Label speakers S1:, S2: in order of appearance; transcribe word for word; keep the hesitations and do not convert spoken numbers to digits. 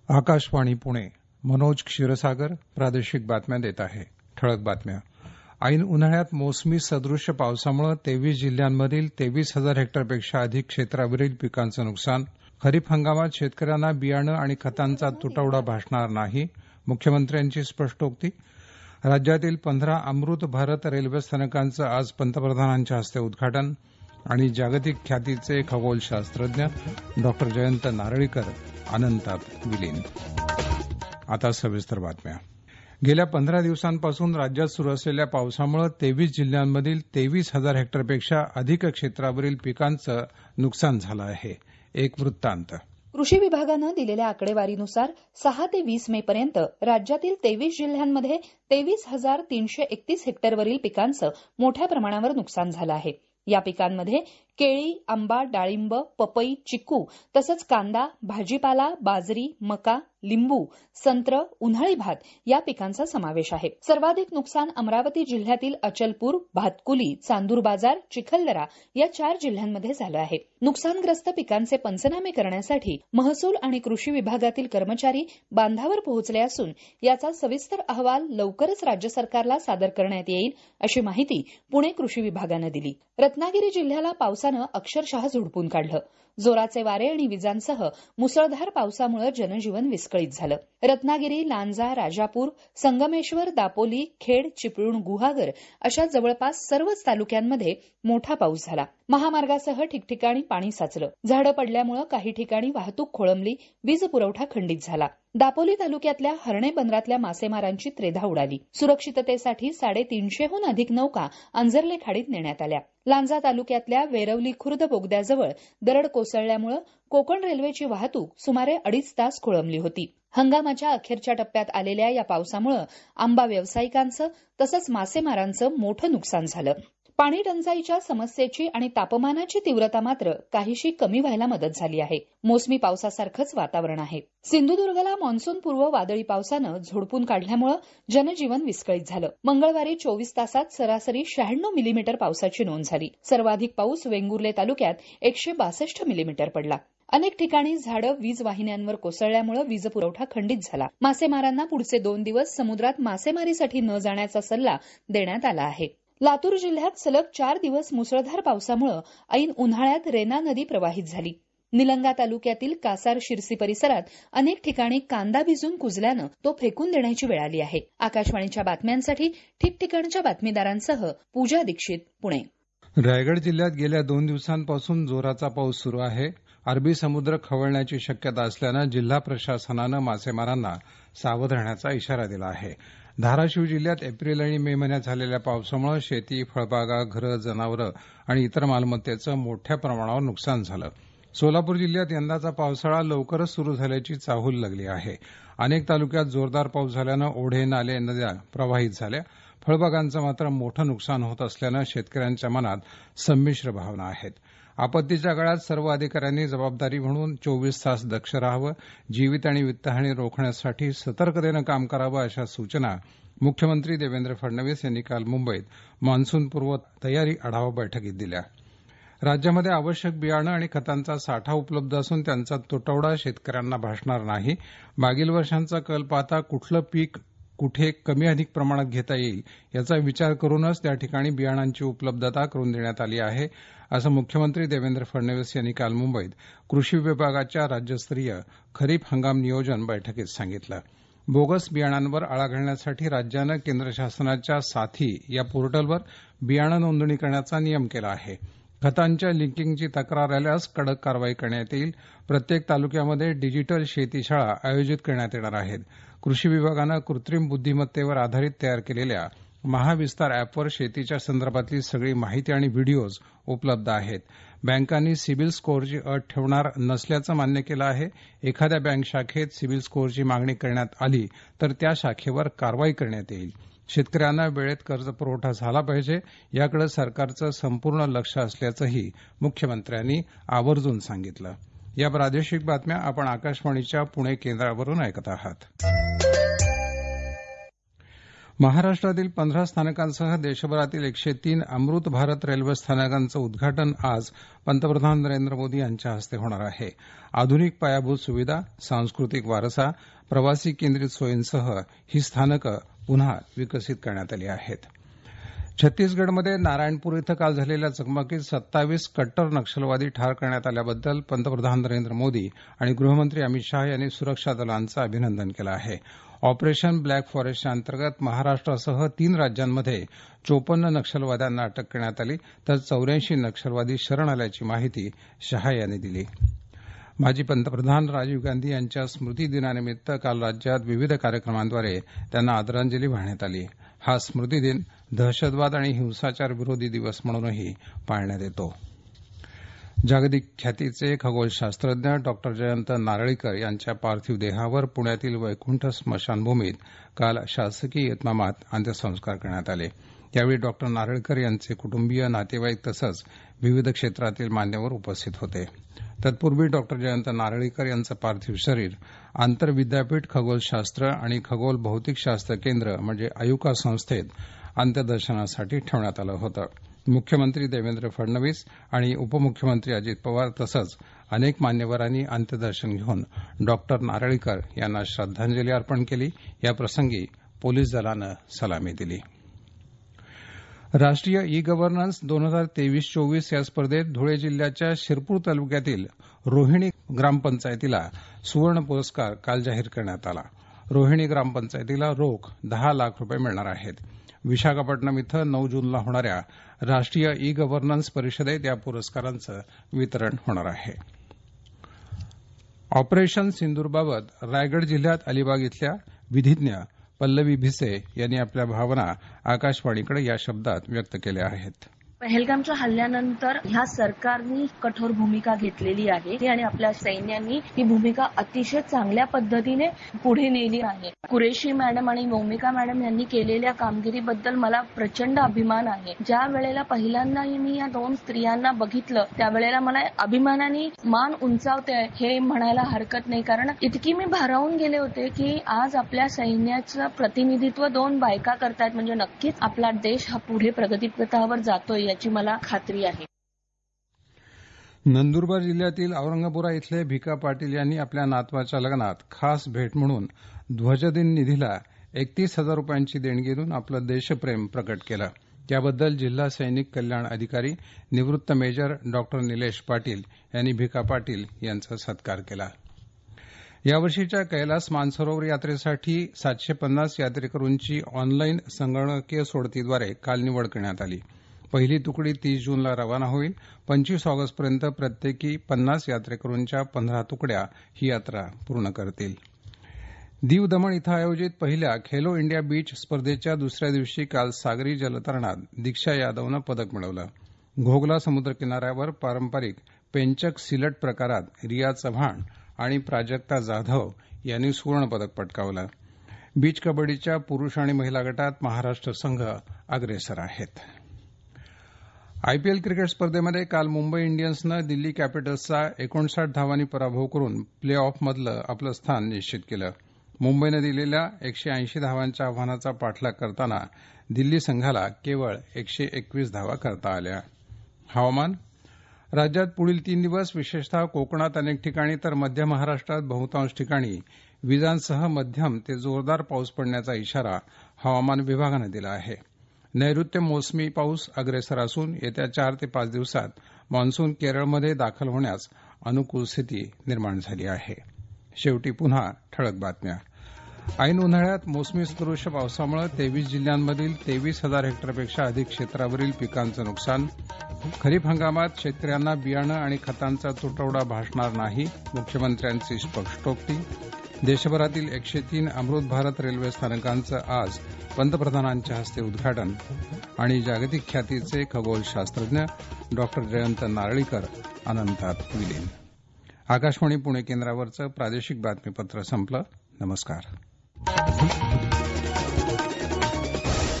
S1: आकाशवाणी पुणे. मनोज क्षीरसागर प्रादेशिक बातम्या देत आहे. ठळक बातम्या. ऐन उन्हाळ्यात मोसमी सदृश्य पावसामुळे तेवीस जिल्ह्यांमधील तेवीस हजार हेक्टरपेक्षा अधिक क्षेत्रावरील पिकांचं नुकसान. खरीप हंगामात शेतकऱ्यांना बियाणं आणि खतांचा तुटवडा भासणार नाही, मुख्यमंत्र्यांची स्पष्टोक्ती. राज्यातील पंधरा अमृत भारत रेल्वे स्थानकांचं आज पंतप्रधानांच्या हस्ते उद्घाटन. आणि जागतिक ख्यातीचे खगोलशास्त्रज्ञ डॉक्टर जयंत नारळीकर अनंतात विलीन. आता सविस्तर बातम्या. गेल्या पंधरा दिवसांपासून राज्यात सुरू असलेल्या पावसामुळे तेवीस जिल्ह्यांमधील तेवीस हजार हेक्टरपेक्षा अधिक क्षेत्रावरील पिकांचं नुकसान झालं आहे. एक वृत्तांत.
S2: कृषी विभागानं दिलेल्या आकडेवारीनुसार सहा ते वीस मे पर्यंत राज्यातील तेवीस जिल्ह्यांमध्ये तेवीस हजार तीनशे एकतीस हेक्टरवरील पिकांचं मोठ्या प्रमाणावर नुकसान झालं आहे. या पिकांमध्ये केळी, आंबा, डाळिंब, पपई, चिकू तसंच कांदा, भाजीपाला, बाजरी, मका, लिंबू, संत्र, उन्हाळी भात या पिकांचा समावेश आहे. सर्वाधिक नुकसान अमरावती जिल्ह्यातील अचलपूर, भातकुली, चांदूर बाजार, चिखलदरा या चार जिल्ह्यांमध्ये झालं आहे. नुकसानग्रस्त पिकांचे पंचनामे करण्यासाठी महसूल आणि कृषी विभागातील कर्मचारी बांधावर पोहोचले असून याचा सविस्तर अहवाल लवकरच राज्य सरकारला सादर करण्यात येईल, अशी माहिती पुणे कृषी विभागानं दिली. रत्नागिरी जिल्ह्याला पावसानं अक्षरशः झोडपून काढलं. जोराचे वारे आणि विजांसह मुसळधार पावसामुळे जनजीवन विस्कळीत झालं. रत्नागिरी, लांजा, राजापूर, संगमेश्वर, दापोली, खेड, चिपळूण, गुहागर अशा जवळपास सर्वच तालुक्यांमध्ये मोठा पाऊस झाला. महामार्गासह ठिकठिकाणी पाणी साचलं. झाडं पडल्यामुळे काही ठिकाणी वाहतूक खोळंबली, वीज पुरवठा खंडित झाला. दापोली तालुक्यातल्या हर्णे बंदरातल्या मासेमारांची त्रेधा उडाली. सुरक्षिततेसाठी साडेतीनशेहून अधिक नौका अंजर्ले खाडीत नेण्यात आल्या. लांजा तालुक्यातल्या वेरवली खुर्द बोगद्याजवळ दरड कोसळल्यामुळे कोकण रेल्वेची वाहतूक सुमारे अडीच तास खोळंबली होती. हंगामाच्या अखेरच्या टप्प्यात आलेल्या या पावसामुळे आंबा व्यावसायिकांचं तसंच मासेमारांचं मोठं नुकसान झालं. पाणी टंचाईच्या समस्येची आणि तापमानाची तीव्रता मात्र काहीशी कमी व्हायला मदत झाली आहे. मोसमी पावसासारखंच वातावरण आहे. सिंधुदुर्गला मान्सूनपूर्व वादळी पावसानं झोडपून काढल्यामुळे जनजीवन विस्कळीत झालं. मंगळवारी चोवीस तासात सरासरी शहाण्णव मिलीमीटर पावसाची नोंद झाली. सर्वाधिक पाऊस वेंगुर्ले तालुक्यात एकशे बासष्ट मिलीमीटर पडला. अनेक ठिकाणी झाडं, वीज वाहिन्यांवर कोसळल्यामुळे वीज पुरवठा खंडित झाला. मासेमारांना पुढचे दोन दिवस समुद्रात मासेमारीसाठी न जाण्याचा सल्ला देण्यात आला आहे. लातूर जिल्ह्यात सलग चार दिवस मुसळधार पावसामुळे ऐन उन्हाळ्यात रेना नदी प्रवाहित झाली. निलंगा तालुक्यातील कासार शिरसी परिसरात अनेक ठिकाणी कांदा भिजून कुजल्यानं तो फेकून देण्याची वेळ आली आहे. आकाशवाणीच्या बातम्यांसाठी ठिकठिकाणच्या बातमीदारांसह पूजा दीक्षित, पुणे.
S1: रायगड जिल्ह्यात गेल्या दोन दिवसांपासून जोराचा पाऊस सुरू आहे. अरबी समुद्र खवळण्याची शक्यता असल्यानं जिल्हा प्रशासनानं मासेमारांना सावध राहण्याचा इशारा दिला आहे. धाराशिव जिल्ह्यात एप्रिल आणि मे महिन्यात झालेल्या पावसामुळे शेती, फळबागा, घरं, जनावरं आणि इतर मालमत्तेचं मोठ्या प्रमाणावर नुकसान झालं. सोलापूर जिल्ह्यात यंदाचा पावसाळा लवकरच सुरू झाल्याची चाहूल लागली आहे. अनेक तालुक्यात जोरदार पाऊस झाल्यानं ओढे, नाले, नद्या प्रवाहित झाल्या. फळबागांचं मात्र मोठं नुकसान होत असल्यानं शेतकऱ्यांच्या मनात संमिश्र भावना आहेत. आपत्तीच्या काळात सर्व अधिकाऱ्यांनी जबाबदारी म्हणून चोवीस तास दक्ष राहावं, जीवित आणि वित्तहानी रोखण्यासाठी सतर्कतेनं काम करावं, अशा सूचना मुख्यमंत्री देवेंद्र फडणवीस यांनी काल मुंबईत मान्सूनपूर्व तयारी आढावा बैठकीत दिल्या. राज्यामध्ये आवश्यक बियाणं आणि खतांचा साठा उपलब्ध असून त्यांचा तुटवडा शेतकऱ्यांना भासणार नाही. मागील वर्षांचा कल पाहता कुठलं पीक कुठे कमी अधिक प्रमाणात घेता येईल याचा विचार करूनच त्या ठिकाणी बियाणांची उपलब्धता करून देण्यात आली आहे, असं मुख्यमंत्री देवेंद्र फडणवीस यांनी काल मुंबईत कृषी विभागाच्या राज्यस्तरीय खरीप हंगाम नियोजन बैठकीत सांगितलं. बोगस बियाणांवर आळा घालण्यासाठी राज्यानं केंद्र शासनाच्या साथी या पोर्टलवर बियाणं नोंदणी करण्याचा नियम केला आहे. खतांच्या लिंकिंगची तक्रार आल्यास कडक कारवाई करण्यात येईल. प्रत्येक तालुक्यामध्ये डिजिटल शेतीशाळा आयोजित करण्यात येणार आहेत. कृषी विभागानं कृत्रिम बुद्धिमत्तेवर आधारित तयार केलेल्या महाविस्तार अॅपवर शेतीच्या संदर्भातली सगळी माहिती आणि व्हिडिओज उपलब्ध आहेत. बँकांनी सिबिल स्कोअरची अट ठेवणार नसल्याचं मान्य केलं आहे. एखाद्या बँक शाखेत सिबिल स्कोअरची मागणी करण्यात आली तर त्या शाखेवर कारवाई करण्यात येईल. शेतकऱ्यांना वेळेत कर्ज पुरवठा झाला पाहिजे याकडे सरकारचं संपूर्ण लक्ष असल्याचंही मुख्यमंत्र्यांनी आवर्जून सांगितलं. या प्रादेशिक बातम्या आपण आकाशवाणीच्या पुणे केंद्रावरून ऐकत आहात. महाराष्ट्रातील पंधरा स्थानकांसह देशभरातील एकशे तीन अमृत भारत रेल्वे स्थानकांचं उद्घाटन आज पंतप्रधान नरेंद्र मोदी यांच्या हस्ते होणार आहे. आधुनिक पायाभूत सुविधा, सांस्कृतिक वारसा, प्रवासी केंद्रित सोयींसह ही स्थानकं पुन्हा विकसित करण्यात आली आहेत. छत्तीसगडमध्ये नारायणपूर इथं काल झालेल्या चकमकीत सत्तावीस कट्टर नक्षलवादी ठार करण्यात आल्याबद्दल पंतप्रधान नरेंद्र मोदी आणि गृहमंत्री अमित शाह यांनी सुरक्षा दलांचं अभिनंदन केलं आहे. ऑपरेशन ब्लॅक फॉरेस्टच्या अंतर्गत महाराष्ट्रासह तीन राज्यांमध्ये चोपन्न नक्षलवाद्यांना अटक करण्यात आली तर चौऱ्याऐंशी नक्षलवादी शरण आल्याची माहिती शाह यांनी दिली. माजी पंतप्रधान राजीव गांधी यांच्या स्मृती दिनानिमित्त काल राज्यात विविध कार्यक्रमांद्वारे त्यांना आदरांजली वाहण्यात आली. हा स्मृतिदिन दहशतवाद आणि हिंसाचार विरोधी दिवस म्हणूनही पाळण्यात येतो. जागतिक ख्यातीचे खगोलशास्त्रज्ञ डॉक्टर जयंत नारळीकर यांच्या पार्थिव देहावर पुण्यातील वैकुंठ स्मशानभूमीत काल शासकीय इतमामात अंत्यसंस्कार करण्यात आले. यावेळी डॉक्टर नारळीकर यांचे कुटुंबीय, नातेवाईक तसंच विविध क्षेत्रातील मान्यवर उपस्थित होते. तत्पूर्वी डॉक्टर जयंत नारळीकर यांचं पार्थिव शरीर आंतरविद्यापीठ खगोलशास्त्र आणि खगोल भौतिकशास्त्र केंद्र म्हणजे आयुका संस्थेत अंत्यदर्शनासाठी ठेवण्यात आलं होतं. मुख्यमंत्री देवेंद्र फडणवीस आणि उपमुख्यमंत्री अजित पवार तसंच अनेक मान्यवरांनी अंत्यदर्शन घेऊन डॉक्टर नारळीकर यांना श्रद्धांजली अर्पण केली. याप्रसंगी पोलीस दलानं सलामी दिली. राष्ट्रीय ई गव्हर्नन्स दोन हजार तेवीस चोवीस या स्पर्धेत धुळे जिल्ह्याच्या शिरपूर तालुक्यातील रोहिणी ग्रामपंचायतीला सुवर्ण पुरस्कार काल जाहीर करण्यात आला. रोहिणी ग्रामपंचायतीला रोख दहा लाख रुपये मिळणार आहेत. विशाखापट्टणम इथं नऊ जूनला होणाऱ्या राष्ट्रीय ई गव्हर्नन्स परिषदेत या पुरस्कारांचं वितरण होणार आहे. ऑपरेशन सिंदूरबाबत रायगड जिल्ह्यात अलिबाग इथल्या विधिज्ञ पल्लवी भिसे यांनी आपल्या भावना आकाशवाणीकडे या शब्दात व्यक्त केल्या आहेत.
S3: पहलगामच्या हल्ल्यानंतर ह्या सरकारनी कठोर भूमिका घेतलेली आहे आणि आपल्या सैन्यांनी ही भूमिका अतिशय चांगल्या पद्धतीने पुढे नेली आहे. कुरेशी मॅडम आणि मौमिका मॅडम यांनी केलेल्या कामगिरीबद्दल मला प्रचंड अभिमान आहे. ज्या वेळेला पहिल्यांदाही मी या दोन स्त्रियांना बघितलं त्यावेळेला मला अभिमानाने मान उंचावते हे म्हणायला हरकत नाही, कारण इतकी मी भारावून गेले होते की आज आपल्या सैन्याचं प्रतिनिधित्व दोन बायका करतायत म्हणजे नक्कीच आपला देश हा पुढे प्रगतीपथावर जातोय याची मला खात्री आहे.
S1: नंदुरबार जिल्ह्यातील औरंगापुरा इथले भिका पाटील यांनी आपल्या नातवाच्या लग्नात खास भेट म्हणून ध्वजदिन निधीला एकतीस हजार रुपयांची देणगी देऊन आपलं देशप्रेम प्रकट केलं. त्याबद्दल जिल्हा सैनिक कल्याण अधिकारी निवृत्त मेजर डॉक्टर निलेश पाटील यांनी भिका पाटील यांचा सत्कार केला. यावर्षीच्या कैलास मानसरोवर यात्रेसाठी सातशे पन्नास यात्रेकरूंची ऑनलाईन संगणकीय सोडतीद्वारे काल निवड करण्यात आली. पहिली तुकडी तीस जूनला रवाना होईल. पंचवीस ऑगस्टपर्यंत प्रत्येकी पन्नास यात्रेकरूंच्या पंधरा तुकड्या ही यात्रा पूर्ण करतील. दीव दमण इथं आयोजित पहिल्या खेलो इंडिया बीच स्पर्धेच्या दुसऱ्या दिवशी काल सागरी जलतरणात दीक्षा यादवनं पदक मिळवलं. घोगला समुद्र किनाऱ्यावर पारंपरिक पेंचक सिलट प्रकारात रिया चव्हाण आणि प्राजक्ता जाधव यांनी सुवर्णपदक पटकावलं. बीच कबड्डीच्या पुरुष आणि महिला गटात महाराष्ट्र संघ अग्रेसर आहेत. आयपीएल क्रिकेट स्पर्धेमध्ये काल मुंबई इंडियन्सनं दिल्ली कॅपिटल्सचा एकोणसाठ धावांनी पराभव करून प्ले ऑफमधलं आपलं स्थान निश्चित केलं. मुंबईनं दिलेल्या एकशे ऐंशी धावांच्या आव्हानाचा पाठलाग करताना दिल्ली संघाला केवळ एकशे एकवीस धावा करता आल्या. हवामान राज्यात पुढील तीन दिवस विशेषतः कोकणात अनेक ठिकाणी तर मध्य महाराष्ट्रात बहुतांश ठिकाणी विजांसह मध्यम ते जोरदार पाऊस पडण्याचा इशारा हवामान विभागानं दिला आहे. नैऋत्य मोसमी पाऊस अग्रेसर असून येत्या चार ते पाच दिवसात मान्सून केरळमध्ये दाखल होण्यास अनुकूल स्थिती निर्माण झाली आहे. शेवटी पुन्हा ठळक बातम्या. ऐन उन्हाळ्यात मोसमी सदृश्य पावसामुळे तेवीस जिल्ह्यांमधील तेवीस हजार हेक्टरपेक्षा अधिक क्षेत्रावरील पिकांचं नुकसान. खरीप हंगामात शेतकऱ्यांना बियाणं आणि खतांचा तुटवडा भासणार नाही, मुख्यमंत्र्यांची स्पष्टोक्ती. देशभरातील एकशे तीन अमृत भारत रेल्वे स्थानकांचं आज पंतप्रधानांच्या हस्ते उद्घाटन. आणि जागतिक ख्यातीचे खगोलशास्त्रज्ञ डॉक्टर जयंत नारळीकर अनंतात विलीन. आकाशवाणी पुणे केंद्रावरचं प्रादेशिक बातमीपत्र संपलं. नमस्कार.